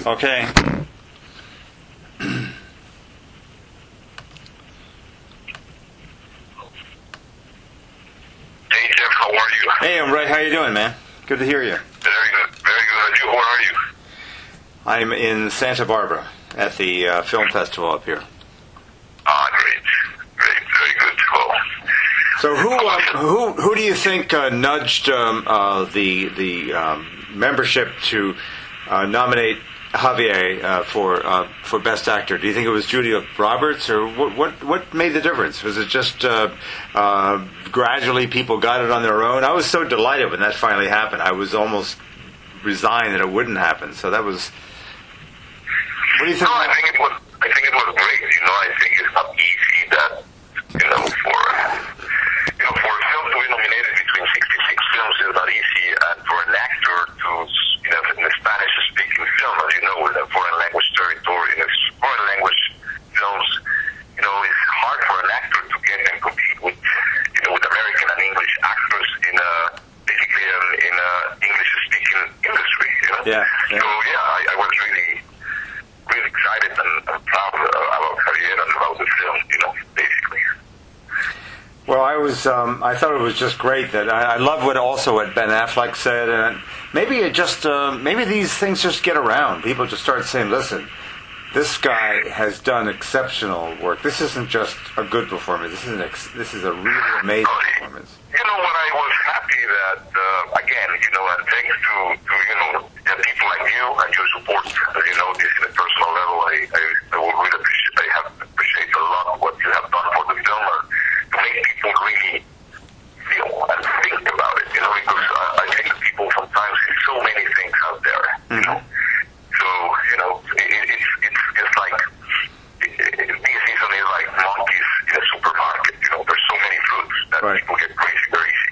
Okay. Hey Jeff, how are you? Hey, I'm right. How you doing, man? Good to hear you. Very good, very good. And you, where are you? I'm in Santa Barbara at the film festival up here. Ah, great, very good. Well, So who do you think nudged the membership to nominate Javier for Best Actor? Do you think it was Julia Roberts, or what made the difference? Was it just gradually people got it on their own? I was so delighted when that finally happened. I was almost resigned that it wouldn't happen. So that was. What do you think? no, I think it was great. I think it's not easy that for a film to be nominated between 66 films is not easy, and for an actor to in a Spanish-speaking film, as you know, in a foreign language territory, in a foreign language films, it's hard for an actor to get and compete with with American and English actors in basically in a English-speaking industry. Yeah. So I was really excited and proud about Javier and about the film, basically. Well, I thought it was just great that I love what Ben Affleck said, and maybe maybe these things just get around. People just start saying, "Listen, this guy has done exceptional work. This isn't just a good performance. This is a really amazing performance." What I was happy that again, and thanks to people like you and your support, this in a personal level, I will really appreciate a lot what you have done for the film to make people really feel and think about it, because I think that people sometimes see so many things out there, So, it's like, this season is like monkeys in a supermarket, there's so many fruits that people get crazy very easy.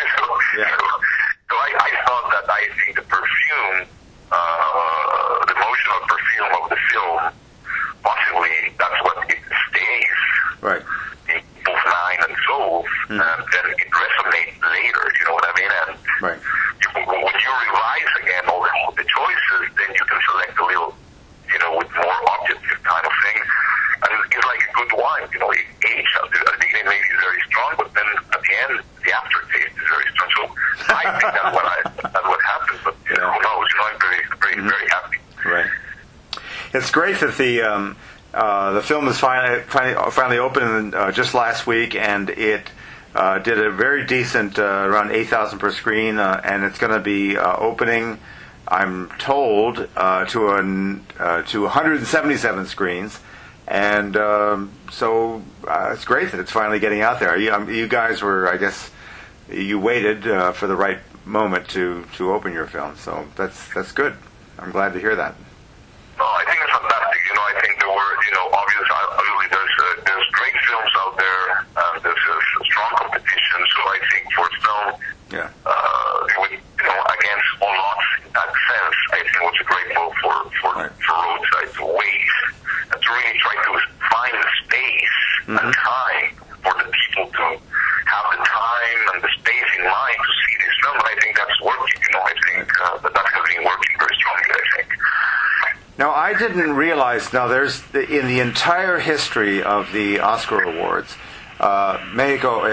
So I thought that I think the perfume, the emotional perfume of the film, possibly that's what it stays. Right. People's mind and soul, and then it resonates later, you know what I mean? And Right. When you revise again all the choices, then you can select a little, with more objective kind of thing. And it's like a good wine, it ages. At the beginning maybe it's very strong, but then at the end, the aftertaste is very strong. So I think that's what happened, but who knows? I'm very happy. Right. It's great that the film is finally open just last week, and it did a very decent around 8,000 per screen, and it's going to be opening, I'm told, to 177 screens, and so it's great that it's finally getting out there. You guys were, I guess, you waited for the right moment to open your film, so that's good. I'm glad to hear that. No, I think it's fantastic. I think there were, obviously there's great films out there, and there's a strong competition. So I think for film, against all odds in that sense, I think it was a great move for Roadside to wait and to really try to find the space and time for the people to have the time and the space in mind to see this film. And I think that's working. I think that has been working very strongly, I think. Now, I didn't realize. Now, in the entire history of the Oscar Awards, Mexico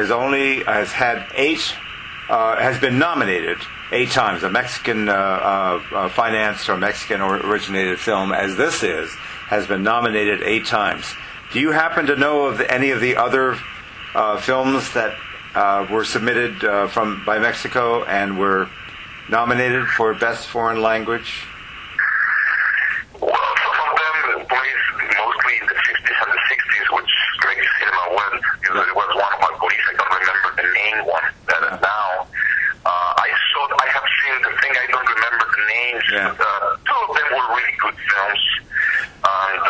has been nominated 8 times. A Mexican financed or Mexican originated film, as this has been nominated 8 times. Do you happen to know of any of the other films that were submitted by Mexico and were nominated for Best Foreign Language? Well, some of them placed mostly in the 50s and the 60s, which great cinema was. There was one of Alcoriz, I don't remember the main one. That now, I have seen the thing, I don't remember the names, but 2 of them were really good films. And,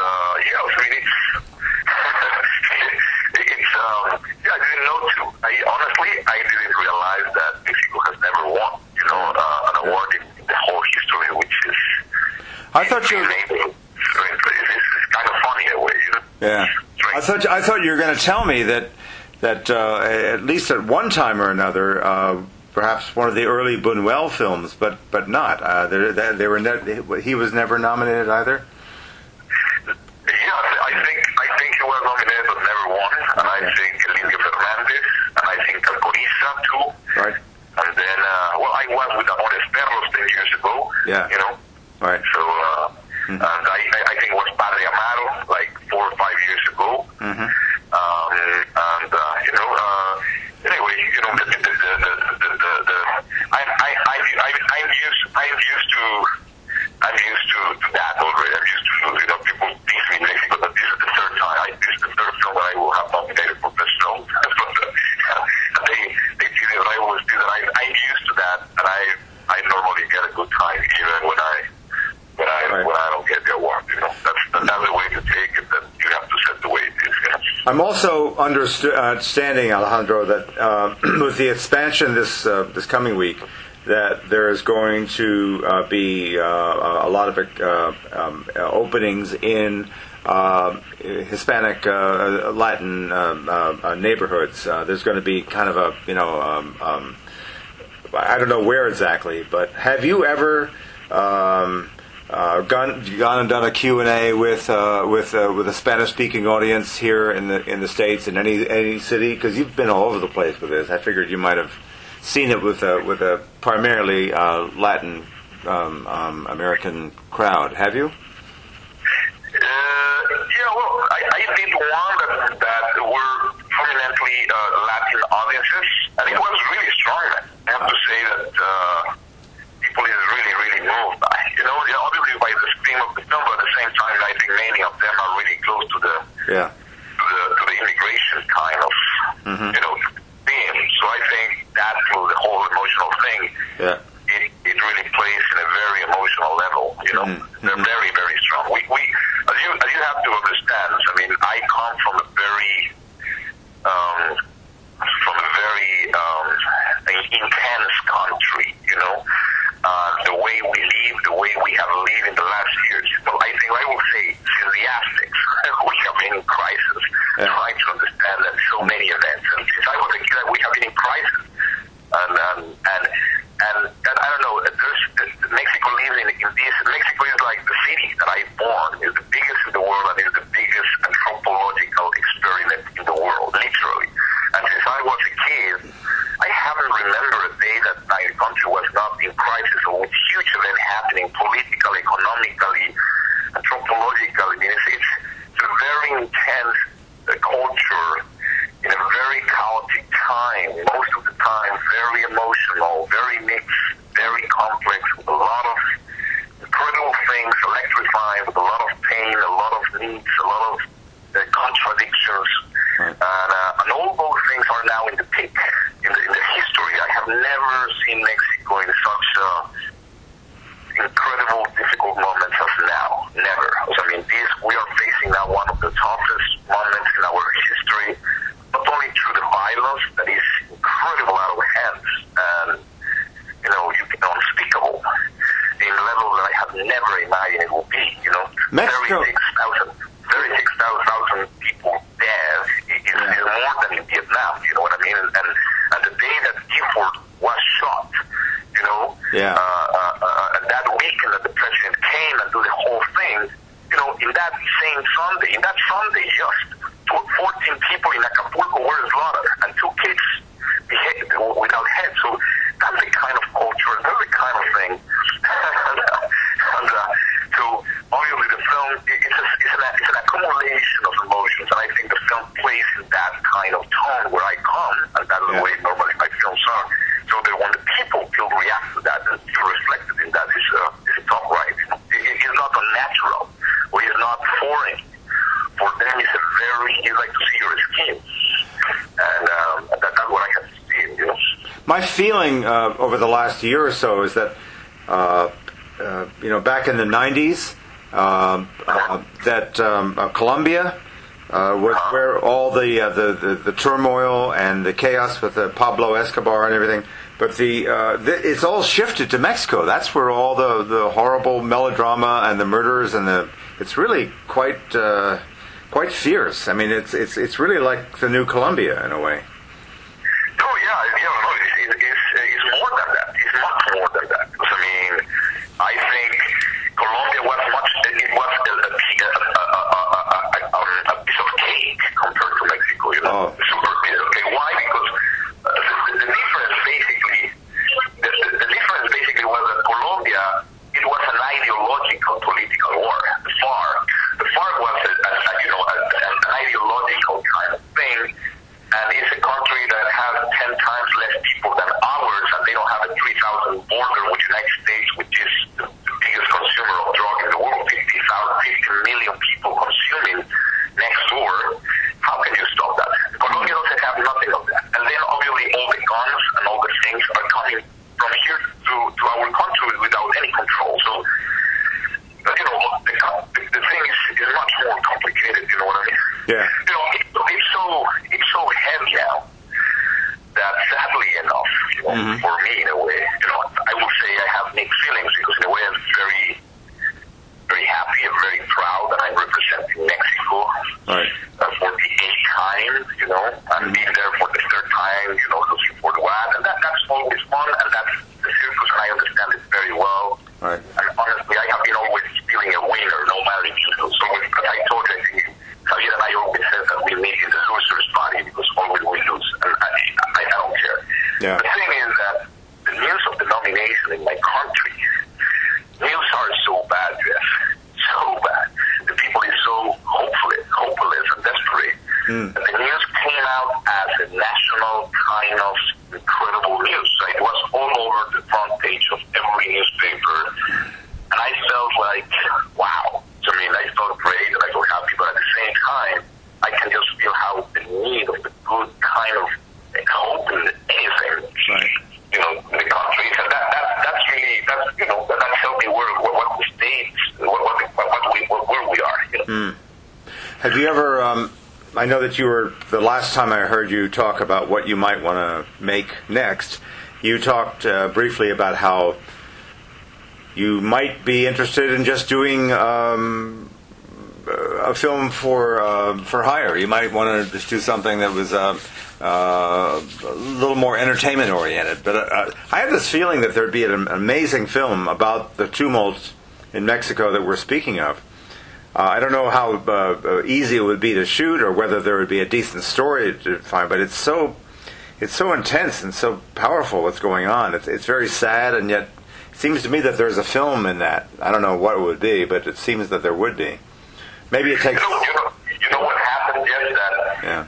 I didn't know too. Honestly, I didn't realize that Mexico has never won, an award in the whole history, which is... I thought you. It's kind of funny in a way, Yeah, I thought you were going to tell me that at least at one time or another, perhaps one of the early Buñuel films, but not. He was never nominated either. Yeah, I think he was nominated but never won, and I think Lidia Fernandez, and I think Alcoriza too. Right. And then, I was with Amores Perros 10 years ago. Yeah. Right. So, and I think it was Padre Amaro like 4 or 5 years ago. Mm-hmm. Anyway, I'm used to that already. I'm used to people tease me in Mexico that this is the third time. This is the third film that I will have nominated for best film. They tease me, but I always do that. I'm used to that, and I normally get a good time even when I don't get the award. That's the way to take it. That you have to set the way it is. I'm also understanding, Alejandro, that with the expansion this coming week, that there is going to be a lot of openings in Hispanic Latin neighborhoods. There's going to be kind of a I don't know where exactly, but have you ever gone and done a Q&A with a Spanish-speaking audience here in the States in any city? Because you've been all over the place with this. I figured you might have seen it with a primarily Latin American crowd. Have you? I did one that were prominently Latin audiences, and it was really strong. I have to say that people is really, really moved by. Obviously by the theme of the film, but at the same time, I think many of them are really close to the immigration kind of theme. So I think that through the whole emotional thing, it really plays in a very emotional level. They're very, very strong. We as you have to understand. I mean, I come from a very intense country. The way we live, the way we have lived in the last years. So I think I will say since the Aztecs, we have been in crisis, trying to understand that so many events. And since I was a kid, we have been in crisis. And I don't know, Mexico lives in this. Mexico is like the city that I born, is the biggest in the world and is the biggest anthropological experiment in the world, literally. And since I was a kid, I haven't remembered a day that my country was not in crisis or with huge event happening politically, economically, anthropologically. It's a very intense culture in a very chaotic time, most of the time very emotional, very mixed, very complex, with a lot of incredible things, electrifying, with a lot of pain, a lot of needs, a lot of contradictions. Right. And all those things are now in the peak in the history. I have never seen Mexico in such incredible, difficult moments as now. Never. I mean, we are facing now one of the toughest moments in our history, not only through the violence that is incredible out of hands and unspeakable in levels that I have never imagined it will be. Mexico. 36,000 people dead is more than in Vietnam. You know what I mean? And the day that Gifford was shot, and that weekend that the president came and do the whole thing, in that same Sunday, just 14 people in Acapulco were slaughtered and 2 kids beheaded without heads. So that's the kind of culture, that's the kind of thing. So obviously the film, it's an accumulation of emotions, and I think the film plays in that kind of tone where I come, and that's the way normally my films are. So that when the people feel react to that and feel reflected in that is a top right. It's not unnatural, or it's not foreign. For them, it's a very, you like to see your skin, and that's what I have seen. My feeling over the last year or so is that back in the 90s, that Colombia was where all the turmoil and the chaos with Pablo Escobar and everything. But it's all shifted to Mexico. That's where all the horrible melodrama and the murders and it's really quite fierce. I mean, it's really like the new Colombia in a way. Oh yeah, it's Right. And honestly, I have been always feeling a winner, no matter if you lose. So as I told you, I think Javier and I always said that we meet in the loser's party because always we lose, and I don't care. Yeah. The thing is that the news of the nomination in my country, news are so bad, Jeff, so bad. The people is so hopeless and desperate. And the news came out as a national kind of incredible news. So it was all over the front page of every newspaper. And I felt like, wow. So, I mean, I felt great and I felt happy, but at the same time, I can just feel how the need of the good kind of hope in anything, Right. you know, in the country. And that's really, you know, that helped me where the states, where we are, you know. Have you ever? I know that you were the last time I heard you talk about what you might want to make next. You talked briefly about how you might be interested in just doing a film for hire. You might want to just do something that was a little more entertainment oriented. But I have this feeling that there'd be an amazing film about the tumult in Mexico that we're speaking of. I don't know how easy it would be to shoot, or whether there would be a decent story to find. But it's so intense and so powerful. What's going on? It's very sad, and yet it seems to me that there's a film in that. I don't know what it would be, but it seems that there would be. Maybe it takes. You know what happened is that. Yeah.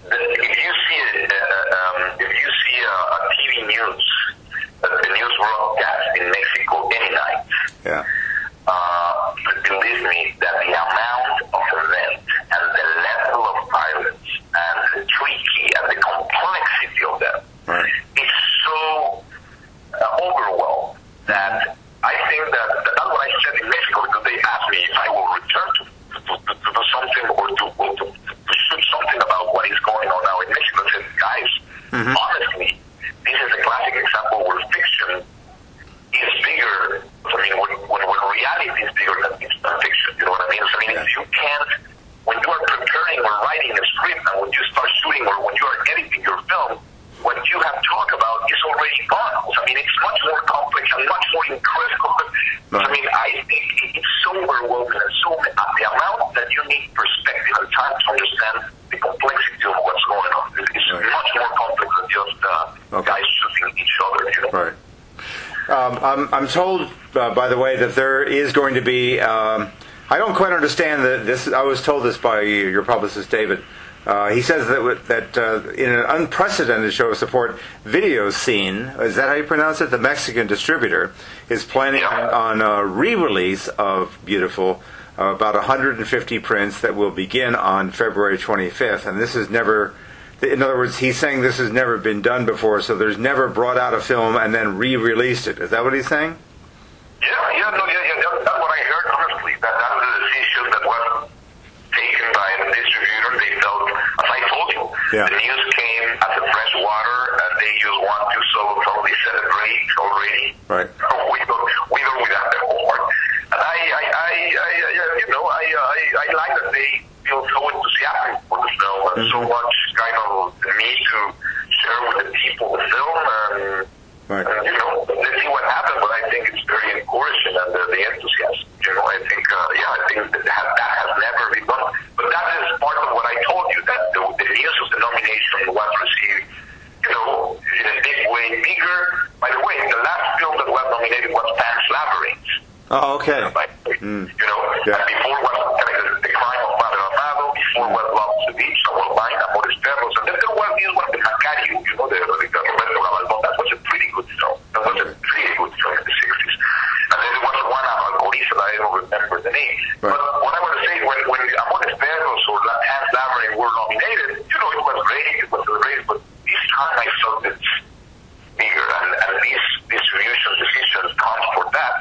If you see a TV news, the news broadcast in Mexico any night, Yeah. believe me that the amount of events and the level of violence and the tricky and the complexity of them Right. is so overwhelmed that I think that's what I said in Mexico, because they asked me if I will return to do something or to shoot something about what is going on now in Mexico. I said, guys, honestly, this is a classic example where fiction is bigger. I mean, when reality is bigger than fiction, you know what I mean? So, I mean, if you can't, when you are preparing or writing a script, and when you start shooting or when you are editing your film, what you have talked about is already gone. So, I mean, it's much more complex and much more incredible. So, I mean, I think it's so overwhelming and so the amount that you need perspective and time to understand the complexity of what's going on. It's much more complex than just guys shooting each other, you know? Right. I'm told, by the way, that there is going to be. I don't quite understand this. I was told this by your publicist, David. He says that in an unprecedented show of support, Videocine, is that how you pronounce it? The Mexican distributor is planning on a re-release of Beautiful, about 150 prints that will begin on February 25th, and this is never. In other words, he's saying this has never been done before, so there's never brought out a film and then re-released it. Is that what he's saying? Yeah. That's what I heard, honestly. That was a decision that was taken by the distributor. They felt, as I told you, the news came as a fresh water, and they just want to probably celebrate already. Right. We don't without the homework. And I like that they feel so enthusiastic for the film and so much kind of the need to share with the people the film and you know, let's see what happens. But I think it's very encouraging and the enthusiasm. You know, I think that has never been done. But that is part of what I told you, that the news of the nomination was received, you know, in a big way, bigger. By the way, the last film that was nominated was Pan's Labyrinth. Oh, okay. You know, and before was The Crime of Father Amado, before was Love to the Beach, Amor Mine, Amores Perros, and then there was this one, The Macario, you know, the Roberto Gabaldon. That was a pretty good film. That was a pretty good film in the 60s. And then there was one about Alcoriza that I don't remember the name. Right. But what I want to say, when Amores Perros or Pan's Labyrinth were nominated, you know, it was great, but this time I felt it's bigger, and these distribution decisions count for that,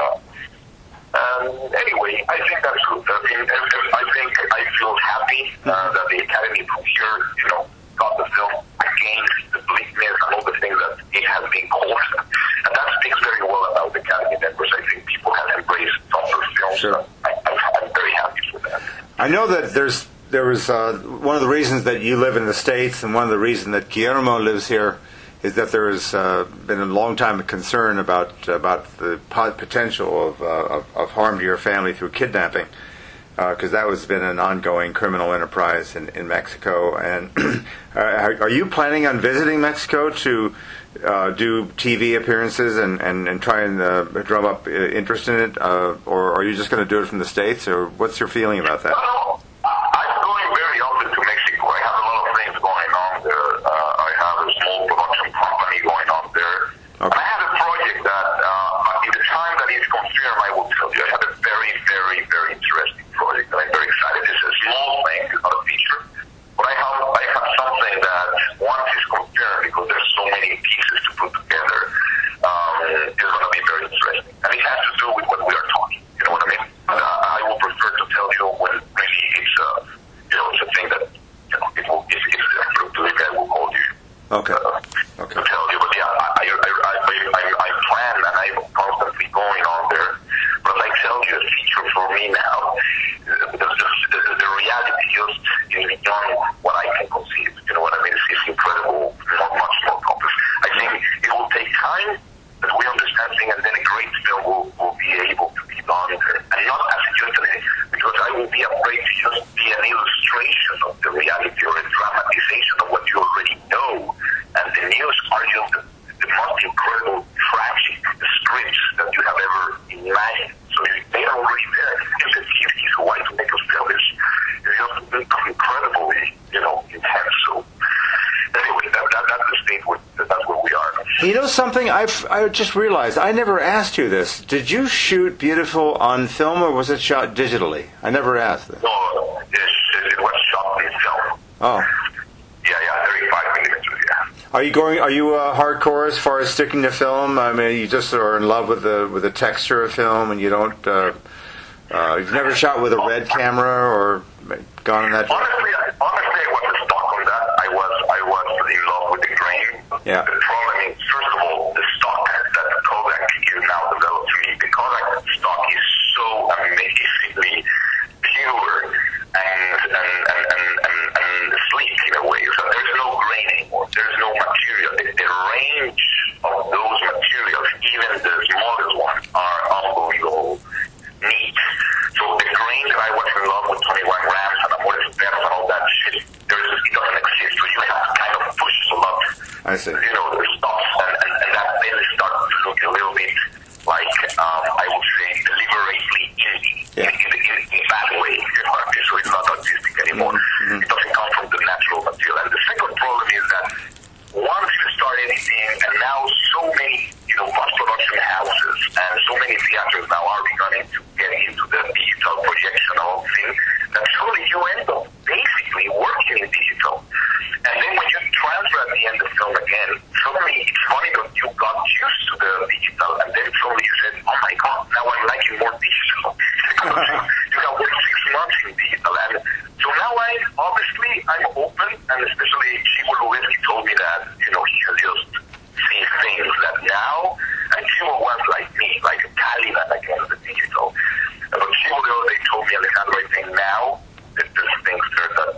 anyway, I think that's good. I feel happy that the Academy from here, you know, got the film against the bleakness and all the things that it has been called. And that speaks very well about the Academy members. I think people have embraced tougher films. Sure. I'm very happy for that. I know that there was one of the reasons that you live in the States, and one of the reasons that Guillermo lives here is that there's been a long time of concern about the potential of harm to your family through kidnapping, because that has been an ongoing criminal enterprise in Mexico. And are you planning on visiting Mexico to do TV appearances and try and drum up interest in it, or are you just going to do it from the States, or what's your feeling about that? Well, I'm going very often to Mexico. I have a lot of things going on there. I have a small production company going on there. Okay. And I have a project that, in the time that is confirmed, I will tell you. I have a very, very, very interesting project, and I'm very excited. It's a small thing, it's not a feature, but I have something that, once it's confirmed, because there's so many pieces to put together, is going to be very interesting. And it has to do with what we are talking. You know what I mean? But I will prefer to tell you when really it's a thing that, it will, if absolutely, I will call you. Okay. To tell you. But yeah, I plan, and I'm constantly going on there. But as I tell you, a feature for me now, the reality just is beyond what I can conceive. You know what I mean? It's incredible, much more complex. I think it will take time, that we understand things, and then a great film will be able to be done there. And not as just because I will be afraid to just be an illustration of the reality or a dramatization of what you already know. And the news are just the most incredible, tragic scripts that you have ever imagined. So they are already there. It's a activities why to make us feel this is just incredibly, intense. So anyway, that's the state that's where we are. You know something? I just realized I never asked you this. Did you shoot Beautiful on film, or was it shot digitally? I never asked that. No, it was shot in film. Oh. Yeah, 35 millimeters. Yeah. Are you hardcore as far as sticking to film? I mean, you just are in love with the texture of film, and you don't. You've never shot with a red camera or gone in that. Honestly, I wasn't stuck on that. I was in love with the grain. Yeah. The problem is, first of all, the stock that Kodak is now developed to me. The Kodak stock is so amazingly pure and sleek in a way. So there's no grain anymore. There's no material. The range of those materials, even the smallest ones, are unbelievable neat. So the grain that I was in love with 21 grams and Amores Perros and all that shit, it doesn't exist. So you have to kind of push them up. I see. The stuff, and that then starts to look a little bit like, I would say, deliberately indie. Yeah. In a bad way. So it's not artistic anymore. Mm-hmm. It doesn't come from the natural material. And the second problem is that once you start editing, and now so many, post-production houses and so many theaters now are beginning to get into the digital projection of thing, that suddenly you end up basically working in digital. And then when you transfer at the end of film again, suddenly it's funny that you got used to the digital, and then suddenly you said, oh my God, now I'm liking more digital. You have worked 6 months in digital, and so now I'm open, and especially Chivo Lubezki told me that, he has just seen things that now, and Chivo was like me, like a Taliban against the digital. But Chivo the other day told me, Alejandro, I think now that there's things there that,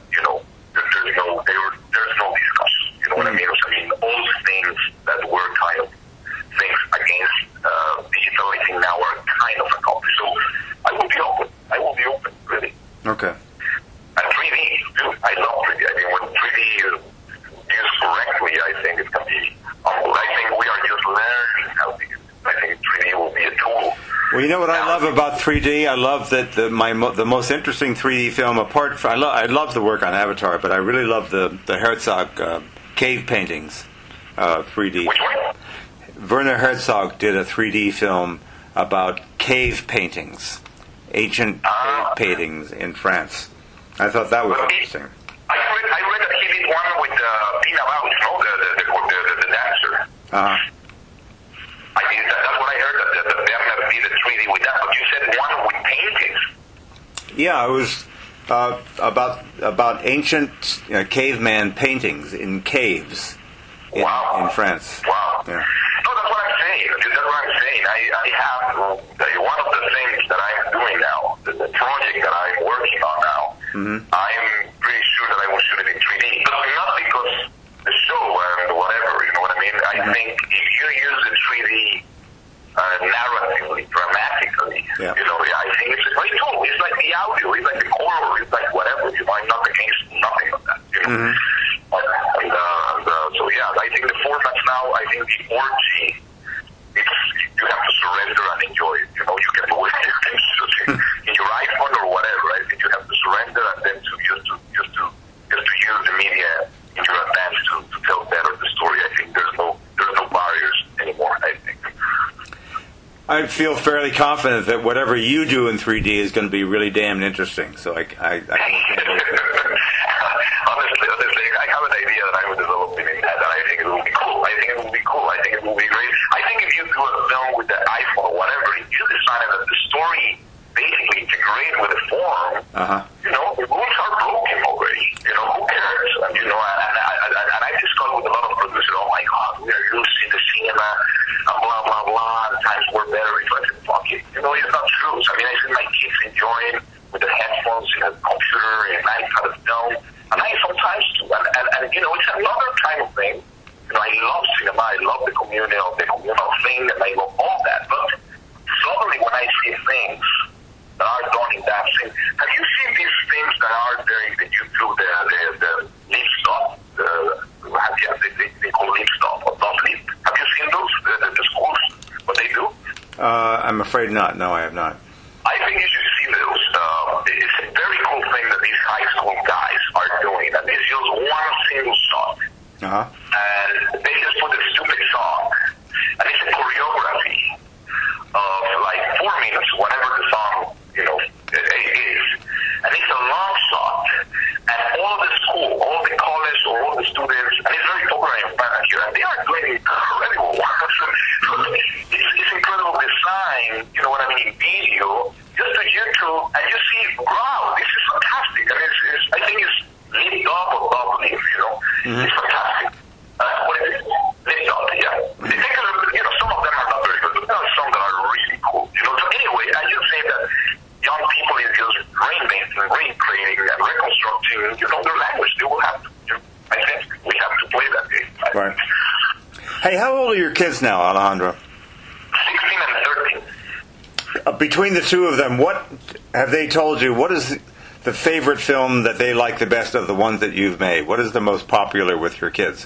there's no discussion. You know what I mean? I mean, all things that were kind of things against digital, I think now are kind of accomplished. So I will be open, really. Okay. And 3D, too. I love 3D. I mean, when 3D is used correctly, I think it can be humble. I think we are just learning how to use it. I think 3D will be a tool. Well, you know what I love about 3D? I love that the most interesting 3D film, I love the work on Avatar, but I really love the Herzog cave paintings, 3D. Which one? Werner Herzog did a 3D film about cave paintings, ancient cave paintings in France. I thought that was interesting. I read that he did one with Pina Bausch, the dancer. Uh-huh. I mean, that's what I heard, that Werner did a 3D with that, but you said one with paintings. Yeah, it was about ancient caveman paintings in caves in France. Wow. Yeah. No, that's what I'm saying. I have one of the things that I'm doing now, the project that I'm working on now. Mm-hmm. I'm pretty sure that I will shoot it in 3D. Not because the show and whatever, you know what I mean? visually, dramatically. Yeah. I think it's a great tool. It's like the audio, it's like the color, it's like whatever. I'm not against nothing of that. Mm-hmm. So yeah, I think the formats now. I think the orgy. You have to surrender and enjoy it. You can do it in your iPhone or whatever. I think you have to surrender and then to just to use the media in your advantage to tell better the story. I think there's no barriers anymore. I think. I feel fairly confident that whatever you do in 3D is going to be really damn interesting. So I honestly, I have an idea that I'm developing in that, and I think it will be cool. I think it will be great. I think if you do a film with the iPhone or whatever, if you decide that the story basically integrates with the form, the rules are broken already. Who cares? And and I discussed with a lot of producers. Oh my God, we are using the cinema and blah blah blah. And times were better. It's like fuck it. It's not true. So, I see my kids enjoying with the headphones in a computer and an iPad film, and I sometimes do. And it's another kind of thing. I love cinema. I love the communal thing, and I love all that. But suddenly, when I see things that are done in that thing, have you seen these things that are there in the YouTube, the lip stop? They call lip stop or dot lip. Have you seen those? The schools, what they do? I'm afraid not. No, I have not. I think you should see those. It's a very cool thing that these high school guys are doing. And it's just one single shot. And they just put a stupid song. And it's a choreography of like 4 minutes, whatever the song, is. And it's a long shot. And all the school, all the college, or all the students, and it's very popular in Canada here, and they are doing incredible work. It's incredible design, in video, just to YouTube, and you see, wow, this is fantastic. And I think it's lit up or top leaf, It's fantastic. What is it? Lit up, yeah. They take a little bit, some of them are not very good, but there are some that are really cool. So anyway, I just say that young people is just reinventing, recreating, and reconstructing, their language. They will have to. I think we have to play that game. Right. Hey, how old are your kids now, Alejandro? 16 and 13. Between the two of them, what have they told you? What is the favorite film that they like the best of the ones that you've made? What is the most popular with your kids?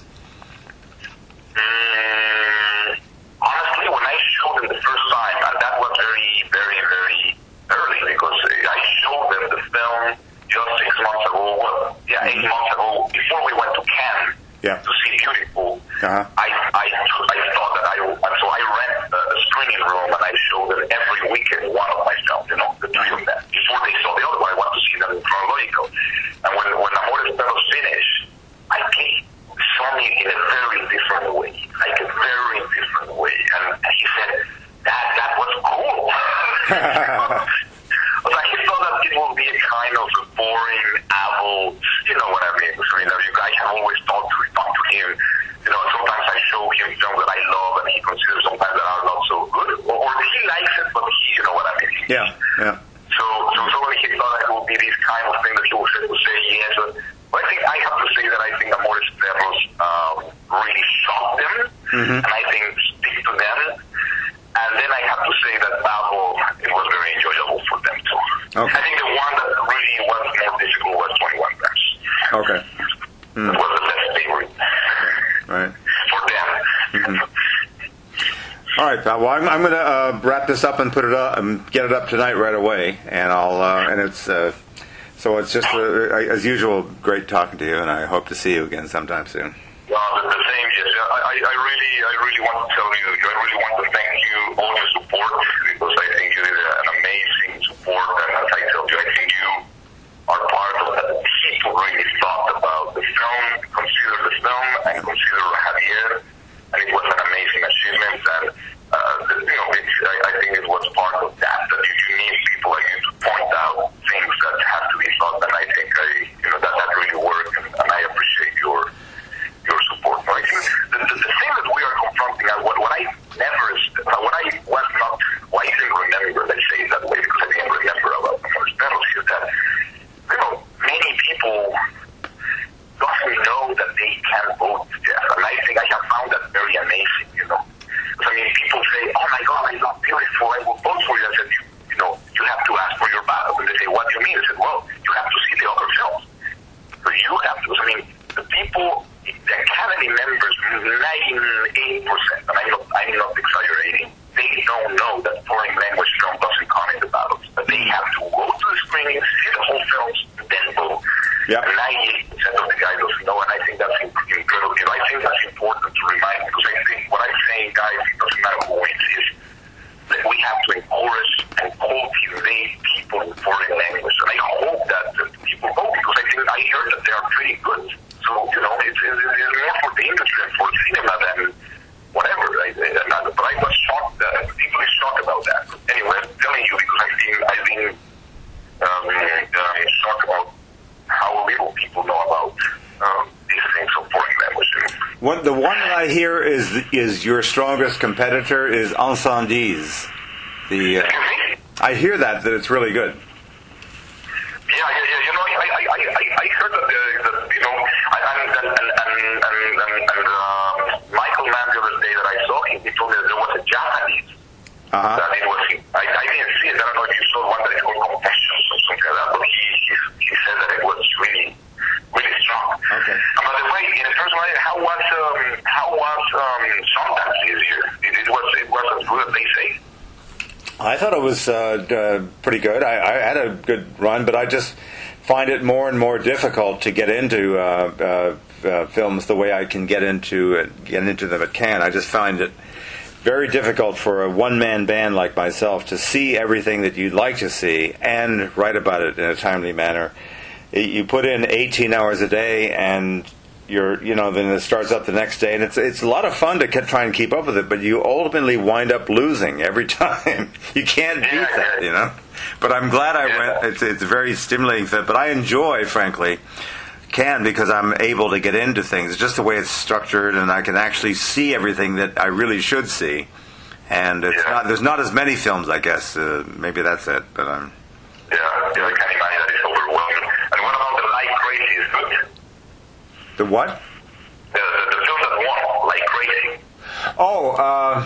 Honestly, when I showed them the first time, and that was very, very, very early, because I showed them the film just 6 months ago, 8 months ago, before we went to Cannes to see Beautiful. I thought that so I rent a screening room, and I showed them every weekend one of my films, the three of them. Before they saw the other one, I want to see them in chronological. And when Amores Perros finished, he saw me in a very different way, like a very different way. And he said, that was cool. He thought that it would be a kind of a boring, adult, you know what I mean? So, you guys have always talked to him. Sometimes I show him films that I love, and he considers sometimes that are not so good. Or he likes it, but he, you know what I mean? Yeah. So when he thought that it would be this kind of thing that he would say yes. But I have to say that I think Amores Perros really shocked them, and I think speak to them. And then I have to say that Babel, it was very enjoyable for them too. Okay. I think the one that really was more difficult was 21 Grams. Okay. That was the best favorite. Right. For them. All right, pal. Well, I'm going to wrap this up and put it up and get it up tonight right away, and it's so it's just as usual, great talking to you, and I hope to see you again sometime soon. Well, the same. Yes, I really want to tell you. I really want to thank you all your support, because I think you did an amazing support, and as I told you, I think you are part of that. People really thought about the film, consider the film, and consider Javier, and it was an amazing achievement. And I think it was part of that you need people like you to point out things that have to be thought, and I think that really worked, and I appreciate your support. I think the thing that we are confronting, and what I didn't that will vote for you. I said, you have to ask for your ballot. And they say, what do you mean? I said, well, you have to see the other films. So you have to. I mean, the people, the Academy members, 98%, and I'm not exaggerating, they don't know that foreign language film doesn't count in the ballots. But they have to go to the screening, see the whole films, then vote. Yep. And 98% of the guys doesn't know, and I think that's incredible. I think that's important to remind, because I think what I'm saying, guys, it doesn't matter who wins, is that we have to encourage and cultivate people in foreign language. And I hope that the people vote, because I heard that they are pretty good. So, it's more for the industry and for cinema than whatever. But I was shocked, deeply shocked about that. Anyway, I'm telling you, because I've been shocked about how little people know about these things of foreign language. The one that I hear is your strongest competitor is Incendies. I hear that it's really good. Yeah. I heard that Michael Mann the other day that I saw him, he told me that there was a Japanese. That it was. I didn't see it. I don't know if you saw one that is called Confessions or something like that, but he said that it was really, really strong. Okay. By the way, in the first one, how was Sundance this year? It was as good as they say. I thought it was pretty good. I had a good run, but I just find it more and more difficult to get into films the way I can get into them at Cannes. I just find it very difficult for a one-man band like myself to see everything that you'd like to see and write about it in a timely manner. You put in 18 hours a day, and then it starts up the next day, and it's a lot of fun to try and keep up with it, but you ultimately wind up losing every time. You can't beat that, But I'm glad I went. It's a very stimulating fit, but I enjoy, frankly, Cannes because I'm able to get into things. It's just the way it's structured, and I can actually see everything that I really should see. And there's not as many films, I guess. Maybe that's it. But I can imagine that it's overwhelming. And what about the Like Crazy is good? The what? The film that won, Like Crazy. Oh,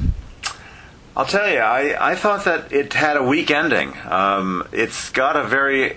I'll tell you, I thought that it had a weak ending. It's got a very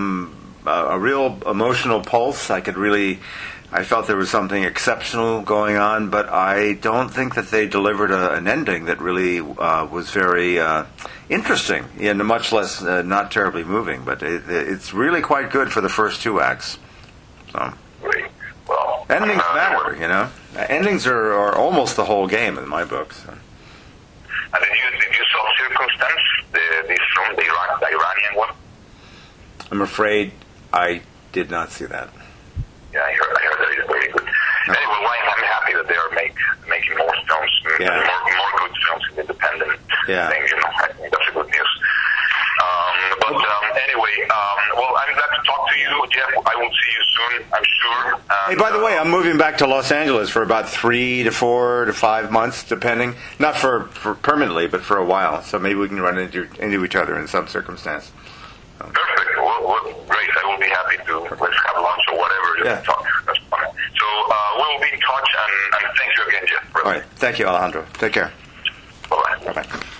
a real emotional pulse. I felt there was something exceptional going on, but I don't think that they delivered an ending that really was very interesting, and much less not terribly moving. But it's really quite good for the first two acts. So. Well, endings matter, Endings are almost the whole game in my books. So. And did you saw Circumstance, this film, the Iranian one? I'm afraid I did not see that. Yeah, I heard that it's very good. No. Anyway, I'm happy that they are making more films, more good films in independent things. I think that's a good news. Anyway, I'm glad to talk to you, Jeff. I will see you soon, I'm sure. Hey, by the way, I'm moving back to Los Angeles for about 3 to 4 to 5 months, depending. Not for permanently, but for a while. So maybe we can run into each other in some circumstance. Perfect. Well, great. I will be happy to let's have lunch or whatever. Just talk. That's fine. So we'll be in touch, and thank you again, Jeff. All right. Thank you, Alejandro. Take care. Bye-bye. Bye-bye.